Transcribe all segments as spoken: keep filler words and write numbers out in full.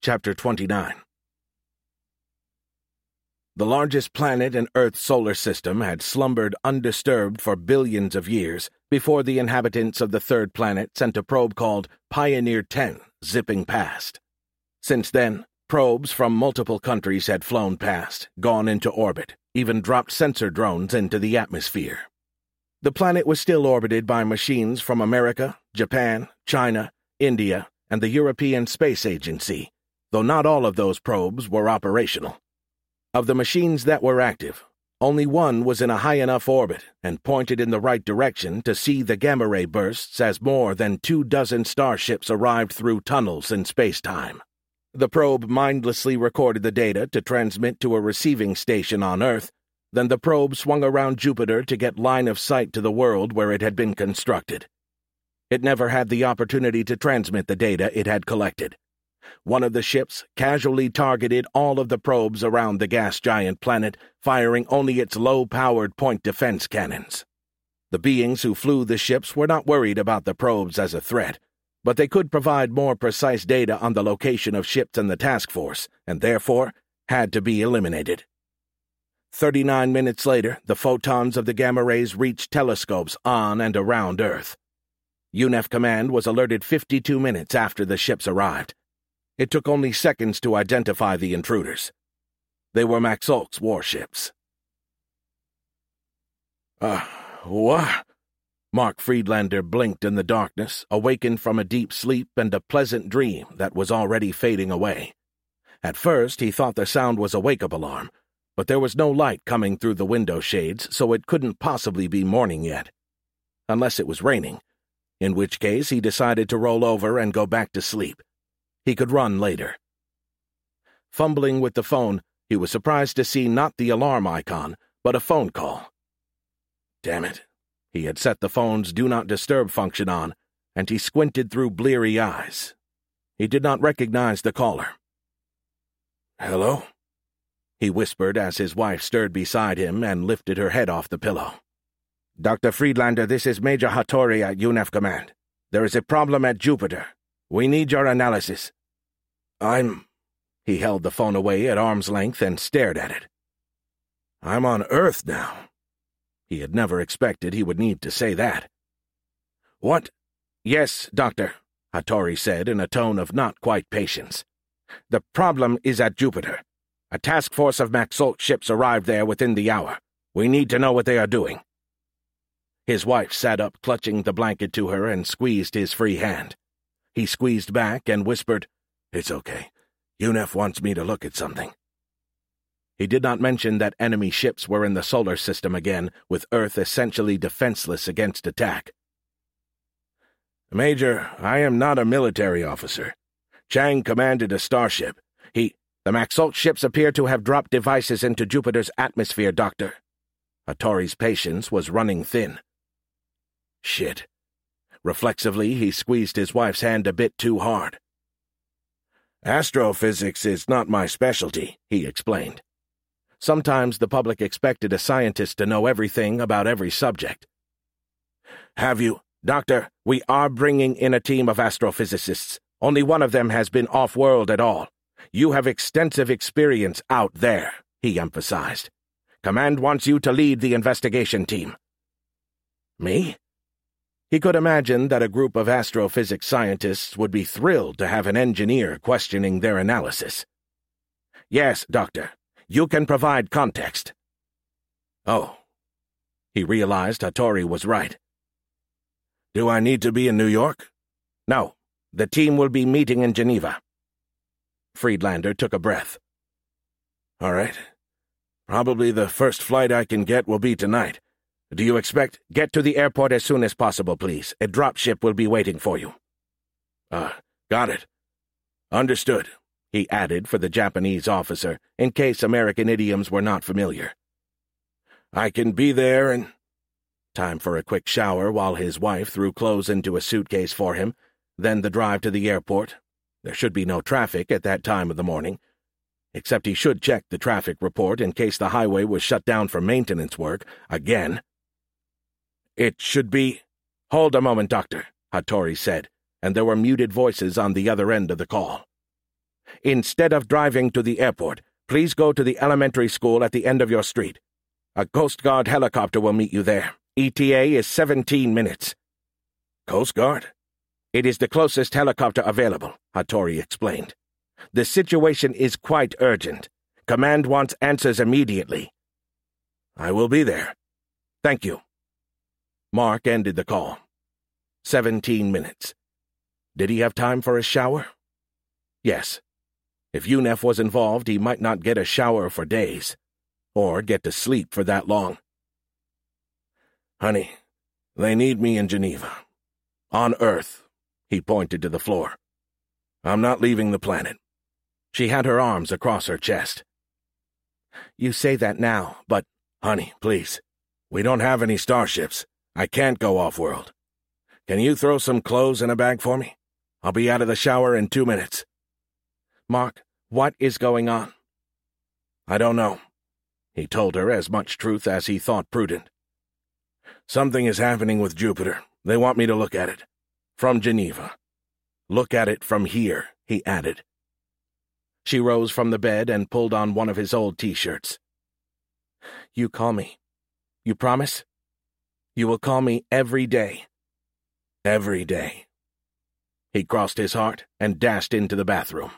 Chapter twenty-nine. The largest planet in Earth's solar system had slumbered undisturbed for billions of years before the inhabitants of the third planet sent a probe called Pioneer ten zipping past. Since then, probes from multiple countries had flown past, gone into orbit, even dropped sensor drones into the atmosphere. The planet was still orbited by machines from America, Japan, China, India, and the European Space Agency, though not all of those probes were operational. Of the machines that were active, only one was in a high enough orbit and pointed in the right direction to see the gamma-ray bursts as more than two dozen starships arrived through tunnels in space-time. The probe mindlessly recorded the data to transmit to a receiving station on Earth. Then the probe swung around Jupiter to get line of sight to the world where it had been constructed. It never had the opportunity to transmit the data it had collected. One of the ships casually targeted all of the probes around the gas giant planet, firing only its low-powered point defense cannons. The beings who flew the ships were not worried about the probes as a threat, but they could provide more precise data on the location of ships in the task force, and therefore had to be eliminated. Thirty-nine minutes later, the photons of the gamma rays reached telescopes on and around Earth. U N E F Command was alerted fifty-two minutes after the ships arrived. It took only seconds to identify the intruders. They were Maxolk's warships. Uh, what? Mark Friedlander blinked in the darkness, awakened from a deep sleep and a pleasant dream that was already fading away. At first, he thought the sound was a wake-up alarm, but there was no light coming through the window shades, so it couldn't possibly be morning yet. Unless it was raining, in which case he decided to roll over and go back to sleep. He could run later. Fumbling with the phone, he was surprised to see not the alarm icon, but a phone call. Damn it. He had set the phone's Do Not Disturb function on, and he squinted through bleary eyes. He did not recognize the caller. Hello? He whispered as his wife stirred beside him and lifted her head off the pillow. Doctor Friedlander, this is Major Hattori at U N E F Command. There is a problem at Jupiter. We need your analysis. I'm... He held the phone away at arm's length and stared at it. I'm on Earth now. He had never expected he would need to say that. What? Yes, Doctor, Hattori said in a tone of not quite patience. The problem is at Jupiter. A task force of Maxolk ships arrived there within the hour. We need to know what they are doing. His wife sat up, clutching the blanket to her, and squeezed his free hand. He squeezed back and whispered, It's okay. U N E F wants me to look at something. He did not mention that enemy ships were in the solar system again, with Earth essentially defenseless against attack. Major, I am not a military officer. Chang commanded a starship. He... The Maxolk ships appear to have dropped devices into Jupiter's atmosphere, Doctor. Hattori's patience was running thin. Shit. Reflexively, he squeezed his wife's hand a bit too hard. Astrophysics is not my specialty, he explained. Sometimes the public expected a scientist to know everything about every subject. Have you... Doctor, we are bringing in a team of astrophysicists. Only one of them has been off-world at all. You have extensive experience out there, he emphasized. Command wants you to lead the investigation team. Me? He could imagine that a group of astrophysics scientists would be thrilled to have an engineer questioning their analysis. Yes, Doctor. You can provide context. Oh. He realized Hattori was right. Do I need to be in New York? No. The team will be meeting in Geneva. Friedlander took a breath. All right. Probably the first flight I can get will be tonight. Do you expect... Get to the airport as soon as possible, please. A dropship will be waiting for you. Uh, got it. Understood, he added for the Japanese officer, in case American idioms were not familiar. I can be there in... Time for a quick shower while his wife threw clothes into a suitcase for him, then the drive to the airport. There should be no traffic at that time of the morning. Except he should check the traffic report in case the highway was shut down for maintenance work, again. It should be... Hold a moment, Doctor, Hattori said, and there were muted voices on the other end of the call. Instead of driving to the airport, please go to the elementary school at the end of your street. A Coast Guard helicopter will meet you there. E T A is seventeen minutes. Coast Guard? It is the closest helicopter available, Hattori explained. The situation is quite urgent. Command wants answers immediately. I will be there. Thank you. Mark ended the call. Seventeen minutes. Did he have time for a shower? Yes. If U N E F was involved, he might not get a shower for days, or get to sleep for that long. Honey, they need me in Geneva. On Earth. He pointed to the floor. I'm not leaving the planet. She had her arms across her chest. You say that now, but... Honey, please. We don't have any starships. I can't go off-world. Can you throw some clothes in a bag for me? I'll be out of the shower in two minutes. Mark, what is going on? I don't know. He told her as much truth as he thought prudent. Something is happening with Jupiter. They want me to look at it. From Geneva. Look at it from here, he added. She rose from the bed and pulled on one of his old T-shirts. You call me. You promise? You will call me every day. Every day. He crossed his heart and dashed into the bathroom.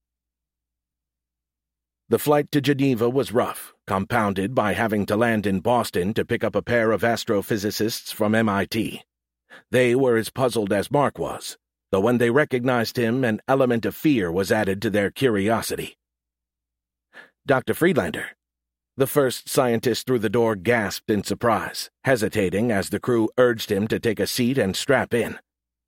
The flight to Geneva was rough, compounded by having to land in Boston to pick up a pair of astrophysicists from M I T. They were as puzzled as Mark was, though when they recognized him, an element of fear was added to their curiosity. Doctor Friedlander. The first scientist through the door gasped in surprise, hesitating as the crew urged him to take a seat and strap in.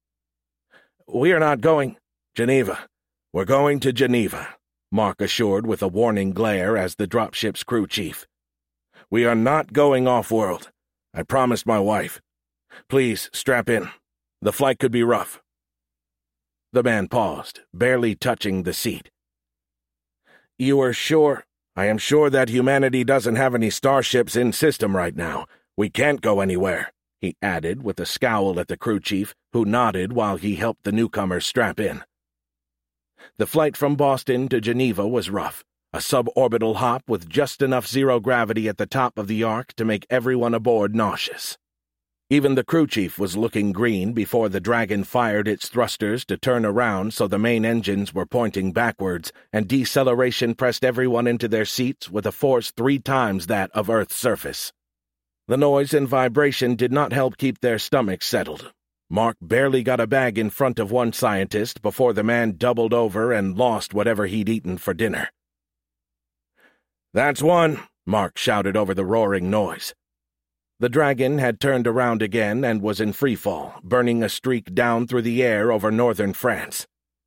We are not going... Geneva. We're going to Geneva, Mark assured with a warning glare as the dropship's crew chief. We are not going off-world. I promised my wife. Please, strap in. The flight could be rough. The man paused, barely touching the seat. You are sure... I am sure that humanity doesn't have any starships in system right now. We can't go anywhere, he added with a scowl at the crew chief, who nodded while he helped the newcomers strap in. The flight from Boston to Geneva was rough, a suborbital hop with just enough zero gravity at the top of the arc to make everyone aboard nauseous. Even the crew chief was looking green before the Dragon fired its thrusters to turn around so the main engines were pointing backwards, and deceleration pressed everyone into their seats with a force three times that of Earth's surface. The noise and vibration did not help keep their stomachs settled. Mark barely got a bag in front of one scientist before the man doubled over and lost whatever he'd eaten for dinner. That's one, Mark shouted over the roaring noise. The Dragon had turned around again and was in freefall, burning a streak down through the air over northern France.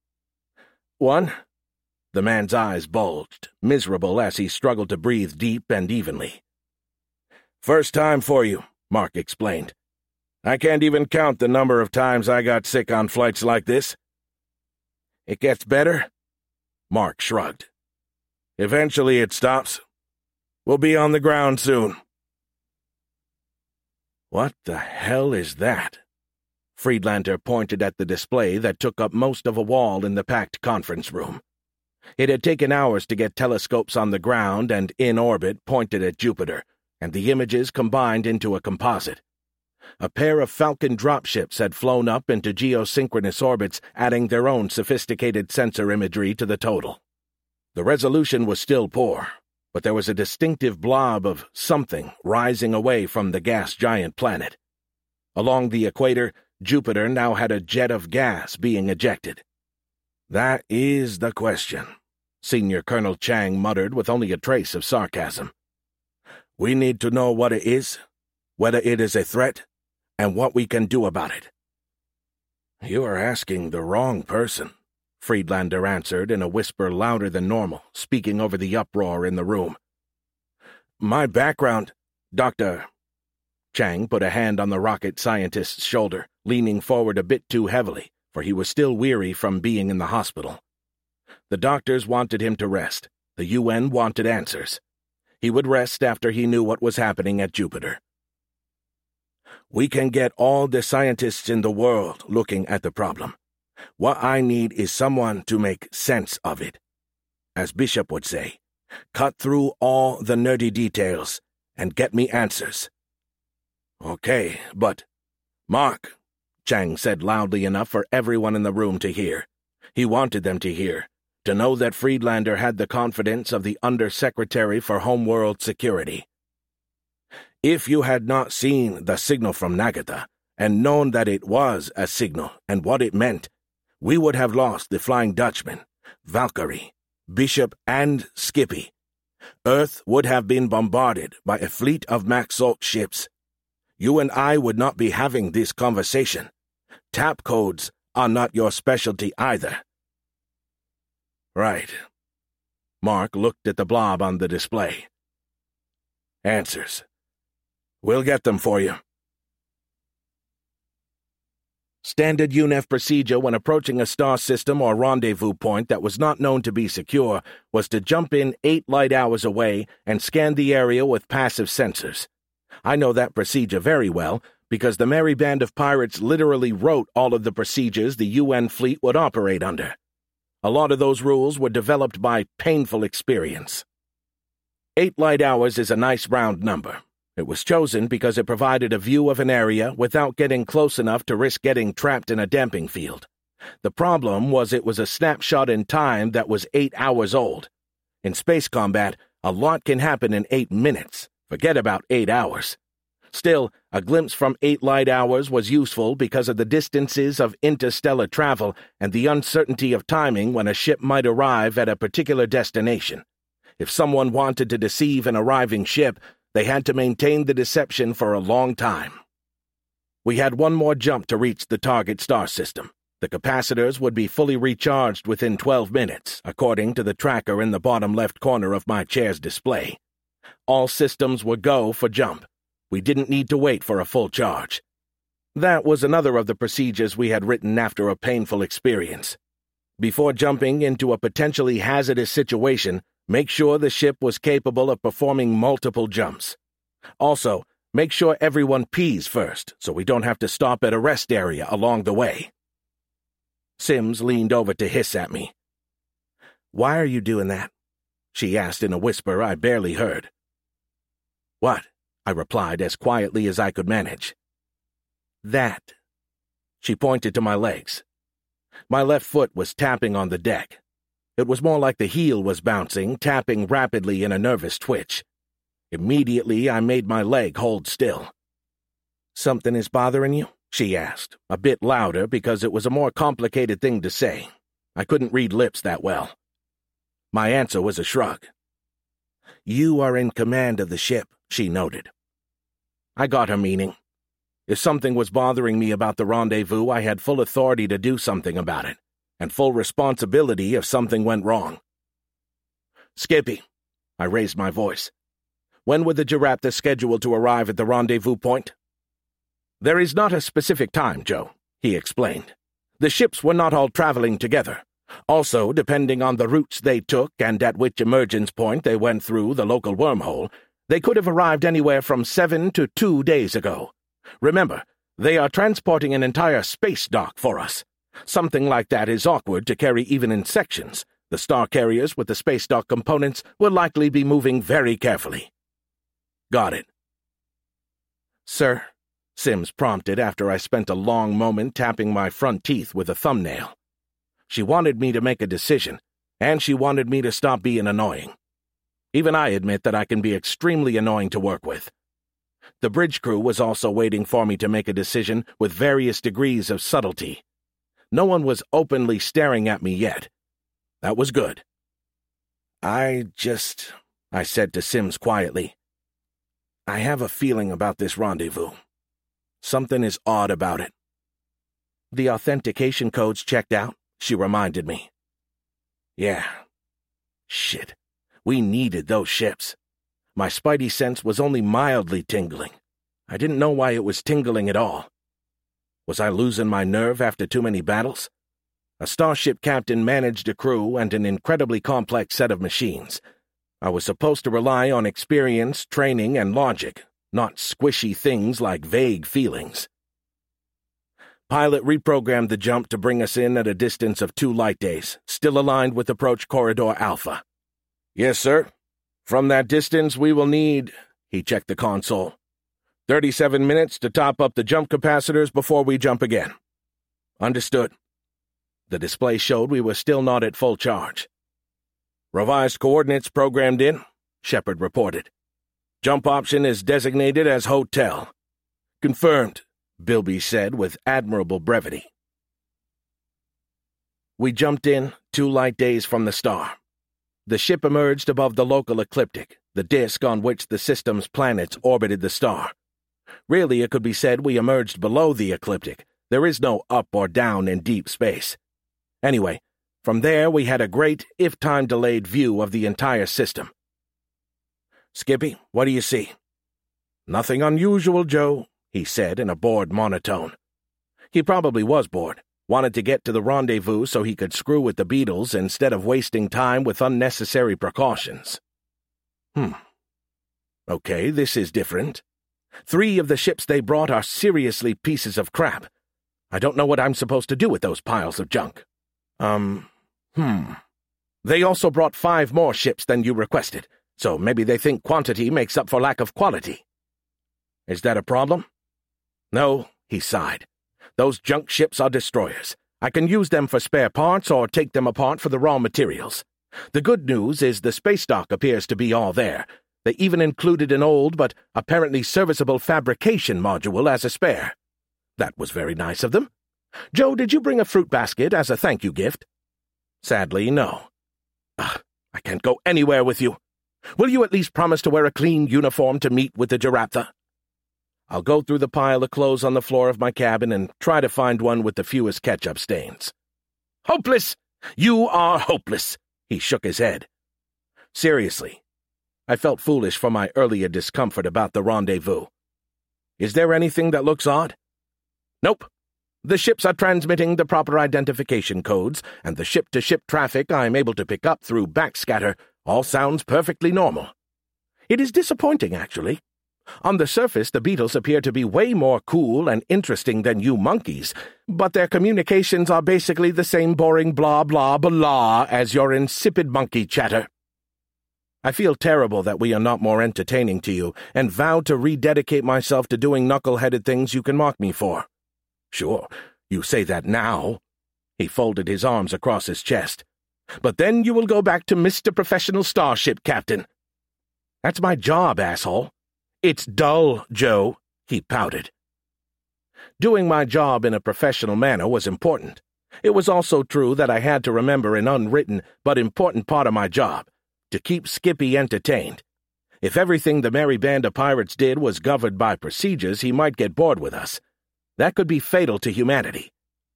One? The man's eyes bulged, miserable as he struggled to breathe deep and evenly. First time for you, Mark explained. I can't even count the number of times I got sick on flights like this. It gets better? Mark shrugged. Eventually it stops. We'll be on the ground soon. What the hell is that? Friedlander pointed at the display that took up most of a wall in the packed conference room. It had taken hours to get telescopes on the ground and in orbit pointed at Jupiter, and the images combined into a composite. A pair of Falcon dropships had flown up into geosynchronous orbits, adding their own sophisticated sensor imagery to the total. The resolution was still poor, but there was a distinctive blob of something rising away from the gas giant planet. Along the equator, Jupiter now had a jet of gas being ejected. That is the question, Senior Colonel Chang muttered with only a trace of sarcasm. We need to know what it is, whether it is a threat, and what we can do about it. You are asking the wrong person, Friedlander answered in a whisper louder than normal, speaking over the uproar in the room. My background, Doctor Chang put a hand on the rocket scientist's shoulder, leaning forward a bit too heavily, for he was still weary from being in the hospital. The doctors wanted him to rest. The U N wanted answers. He would rest after he knew what was happening at Jupiter. We can get all the scientists in the world looking at the problem. What I need is someone to make sense of it, as Bishop would say. Cut through all the nerdy details and get me answers. Okay, but... Mark, Chang said loudly enough for everyone in the room to hear. He wanted them to hear, to know that Friedlander had the confidence of the Undersecretary for Homeworld Security. If you had not seen the signal from Nagata, and known that it was a signal and what it meant, we would have lost the Flying Dutchman, Valkyrie, Bishop, and Skippy. Earth would have been bombarded by a fleet of Maxalt ships. You and I would not be having this conversation. Tap codes are not your specialty either. Right. Mark looked at the blob on the display. Answers. We'll get them for you. Standard U N E F procedure when approaching a star system or rendezvous point that was not known to be secure was to jump in eight light hours away and scan the area with passive sensors. I know that procedure very well because the merry band of pirates literally wrote all of the procedures the U N fleet would operate under. A lot of those rules were developed by painful experience. Eight light hours is a nice round number. It was chosen because it provided a view of an area without getting close enough to risk getting trapped in a damping field. The problem was it was a snapshot in time that was eight hours old. In space combat, a lot can happen in eight minutes. Forget about eight hours. Still, a glimpse from eight light hours was useful because of the distances of interstellar travel and the uncertainty of timing when a ship might arrive at a particular destination. If someone wanted to deceive an arriving ship, they had to maintain the deception for a long time. We had one more jump to reach the target star system. The capacitors would be fully recharged within twelve minutes, according to the tracker in the bottom left corner of my chair's display. All systems were go for jump. We didn't need to wait for a full charge. That was another of the procedures we had written after a painful experience. Before jumping into a potentially hazardous situation, make sure the ship was capable of performing multiple jumps. Also, make sure everyone pees first, so we don't have to stop at a rest area along the way. Sims leaned over to hiss at me. Why are you doing that? She asked in a whisper I barely heard. What? I replied as quietly as I could manage. That. She pointed to my legs. My left foot was tapping on the deck. It was more like the heel was bouncing, tapping rapidly in a nervous twitch. Immediately, I made my leg hold still. Something is bothering you? She asked, a bit louder because it was a more complicated thing to say. I couldn't read lips that well. My answer was a shrug. You are in command of the ship, she noted. I got her meaning. If something was bothering me about the rendezvous, I had full authority to do something about it, and full responsibility if something went wrong. Skippy, I raised my voice. When were the Giraptors scheduled to arrive at the rendezvous point? There is not a specific time, Joe, he explained. The ships were not all traveling together. Also, depending on the routes they took and at which emergence point they went through the local wormhole, they could have arrived anywhere from seven to two days ago. Remember, they are transporting an entire space dock for us. Something like that is awkward to carry even in sections. The star carriers with the space dock components will likely be moving very carefully. Got it. Sir, Sims prompted after I spent a long moment tapping my front teeth with a thumbnail. She wanted me to make a decision, and she wanted me to stop being annoying. Even I admit that I can be extremely annoying to work with. The bridge crew was also waiting for me to make a decision with various degrees of subtlety. No one was openly staring at me yet. That was good. I just, I said to Sims quietly, I have a feeling about this rendezvous. Something is odd about it. The authentication codes checked out, she reminded me. Yeah. Shit. We needed those ships. My spidey sense was only mildly tingling. I didn't know why it was tingling at all. Was I losing my nerve after too many battles? A starship captain managed a crew and an incredibly complex set of machines. I was supposed to rely on experience, training, and logic, not squishy things like vague feelings. Pilot reprogrammed the jump to bring us in at a distance of two light days, still aligned with approach corridor Alpha. Yes, sir. From that distance, we will need, he checked the console, thirty-seven minutes to top up the jump capacitors before we jump again. Understood. The display showed we were still not at full charge. Revised coordinates programmed in, Shepard reported. Jump option is designated as Hotel. Confirmed, Bilby said with admirable brevity. We jumped in, two light days from the star. The ship emerged above the local ecliptic, the disk on which the system's planets orbited the star. Really, it could be said we emerged below the ecliptic. There is no up or down in deep space. Anyway, from there we had a great, if time-delayed, view of the entire system. Skippy, what do you see? Nothing unusual, Joe, he said in a bored monotone. He probably was bored, wanted to get to the rendezvous so he could screw with the Beatles instead of wasting time with unnecessary precautions. Hmm. Okay, this is different. Three of the ships they brought are seriously pieces of crap. I don't know what I'm supposed to do with those piles of junk. Um, hmm. They also brought five more ships than you requested, so maybe they think quantity makes up for lack of quality. Is that a problem? No, he sighed. Those junk ships are destroyers. I can use them for spare parts or take them apart for the raw materials. The good news is the space dock appears to be all there. They even included an old but apparently serviceable fabrication module as a spare. That was very nice of them. Joe, did you bring a fruit basket as a thank you gift? Sadly, no. Ugh, I can't go anywhere with you. Will you at least promise to wear a clean uniform to meet with the Giraptha? I'll go through the pile of clothes on the floor of my cabin and try to find one with the fewest ketchup stains. Hopeless! You are hopeless! He shook his head. Seriously. I felt foolish for my earlier discomfort about the rendezvous. Is there anything that looks odd? Nope. The ships are transmitting the proper identification codes, and the ship-to-ship traffic I'm able to pick up through backscatter all sounds perfectly normal. It is disappointing, actually. On the surface, the Beatles appear to be way more cool and interesting than you monkeys, but their communications are basically the same boring blah blah blah as your insipid monkey chatter. I feel terrible that we are not more entertaining to you, and vow to rededicate myself to doing knuckle-headed things you can mock me for. Sure, you say that now. He folded his arms across his chest. But then you will go back to Mister Professional Starship Captain. That's my job, asshole. It's dull, Joe, he pouted. Doing my job in a professional manner was important. It was also true that I had to remember an unwritten but important part of my job, to keep Skippy entertained. If everything the merry band of pirates did was governed by procedures, he might get bored with us. That could be fatal to humanity.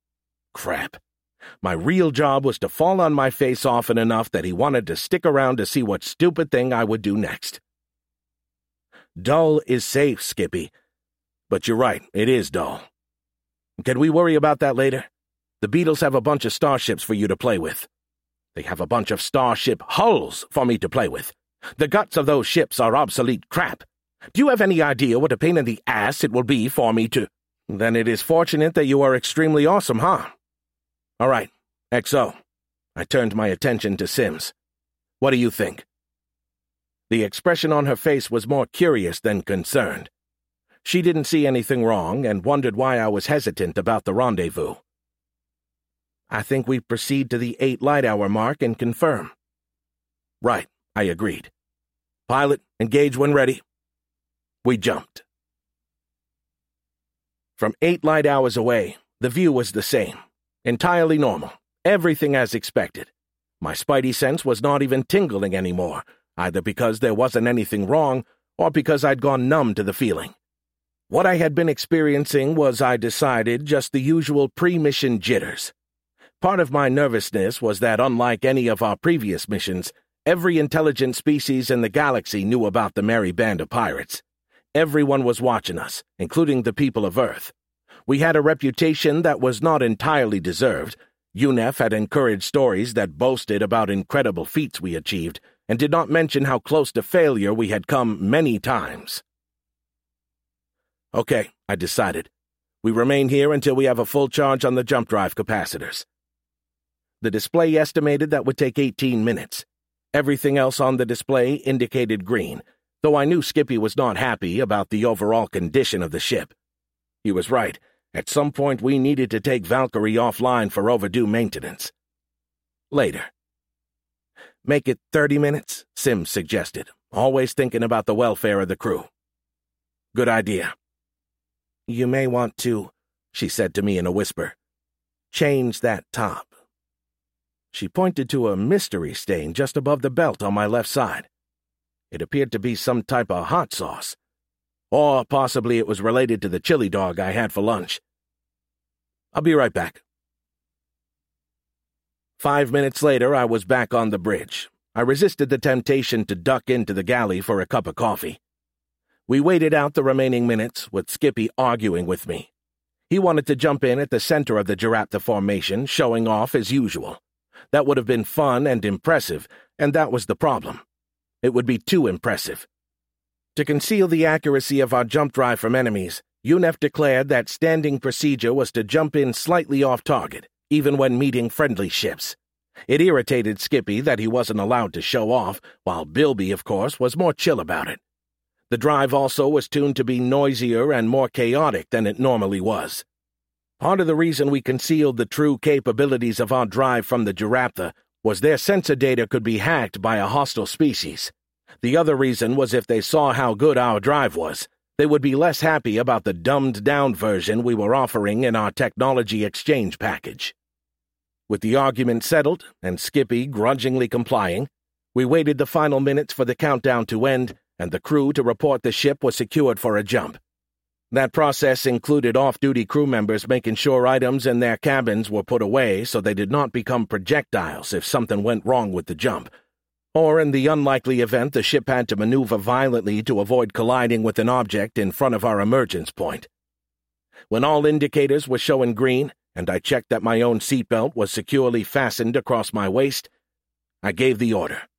Crap. My real job was to fall on my face often enough that he wanted to stick around to see what stupid thing I would do next. Dull is safe, Skippy. But you're right, it is dull. Can we worry about that later? The Beatles have a bunch of starships for you to play with. They have a bunch of starship hulls for me to play with. The guts of those ships are obsolete crap. Do you have any idea what a pain in the ass it will be for me to... Then it is fortunate that you are extremely awesome, huh? All right, X O. I turned my attention to Sims. What do you think? The expression on her face was more curious than concerned. She didn't see anything wrong and wondered why I was hesitant about the rendezvous. I think we proceed to the eight light hour mark and confirm. Right, I agreed. Pilot, engage when ready. We jumped. From eight light hours away, the view was the same. Entirely normal. Everything as expected. My spidey sense was not even tingling anymore, either because there wasn't anything wrong or because I'd gone numb to the feeling. What I had been experiencing was, I decided, just the usual pre-mission jitters. Part of my nervousness was that, unlike any of our previous missions, every intelligent species in the galaxy knew about the merry band of pirates. Everyone was watching us, including the people of Earth. We had a reputation that was not entirely deserved. U N E F had encouraged stories that boasted about incredible feats we achieved, and did not mention how close to failure we had come many times. Okay, I decided. We remain here until we have a full charge on the jump drive capacitors. The display estimated that would take eighteen minutes. Everything else on the display indicated green, though I knew Skippy was not happy about the overall condition of the ship. He was right. At some point we needed to take Valkyrie offline for overdue maintenance. Later. Make it thirty minutes, Sims suggested, always thinking about the welfare of the crew. Good idea. You may want to, she said to me in a whisper, change that top. She pointed to a mystery stain just above the belt on my left side. It appeared to be some type of hot sauce. Or possibly it was related to the chili dog I had for lunch. I'll be right back. Five minutes later, I was back on the bridge. I resisted the temptation to duck into the galley for a cup of coffee. We waited out the remaining minutes, with Skippy arguing with me. He wanted to jump in at the center of the Giraptha formation, showing off as usual. That would have been fun and impressive, and that was the problem. It would be too impressive. To conceal the accuracy of our jump drive from enemies, U N E F declared that standing procedure was to jump in slightly off target, even when meeting friendly ships. It irritated Skippy that he wasn't allowed to show off, while Bilby, of course, was more chill about it. The drive also was tuned to be noisier and more chaotic than it normally was. Part of the reason we concealed the true capabilities of our drive from the Giraptha was their sensor data could be hacked by a hostile species. The other reason was if they saw how good our drive was, they would be less happy about the dumbed-down version we were offering in our technology exchange package. With the argument settled, and Skippy grudgingly complying, we waited the final minutes for the countdown to end and the crew to report the ship was secured for a jump. That process included off-duty crew members making sure items in their cabins were put away so they did not become projectiles if something went wrong with the jump, or in the unlikely event the ship had to maneuver violently to avoid colliding with an object in front of our emergence point. When all indicators were showing green, and I checked that my own seatbelt was securely fastened across my waist, I gave the order.